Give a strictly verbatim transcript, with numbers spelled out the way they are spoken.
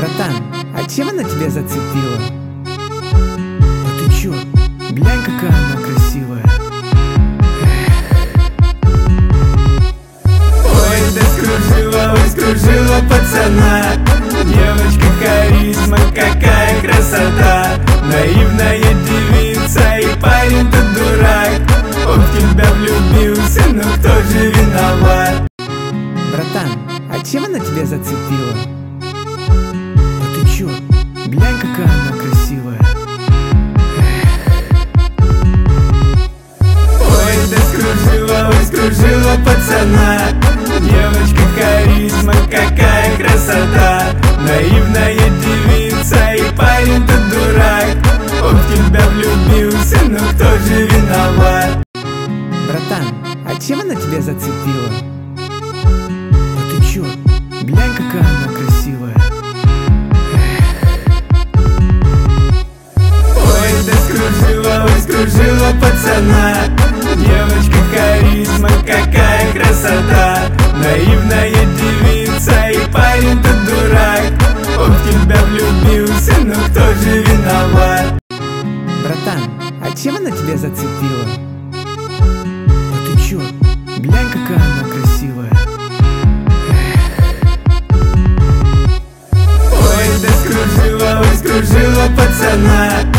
Братан, а чем она тебя зацепила? А ты чё? Глянь, какая она красивая. Ой, да скружила, ой, скружила пацана. Девочка харизма, какая красота. Наивная девица и парень тут дурак. Он в тебя влюбился, но кто же виноват? Братан, а чем она тебя зацепила? А ты чё? Глянь, какая она красивая. Ой, да скружила, ой, скружила пацана. Девочка харизма, какая красота. Наивная девица и парень тут дурак. Он в тебя влюбился, но кто же виноват? Братан, а чем она тебя зацепила? А ты чё? Глянь, какая она красивая. Ой, да скружила, ой, скружила пацана. Девочка харизма, какая красота. Наивная девица и парень тут дурак. Он в тебя влюбился, но кто же виноват? Братан, а чем она тебя зацепила? А ты чё? Глянь, какая она красивая. Ой, да скружила, ой, скружила пацана.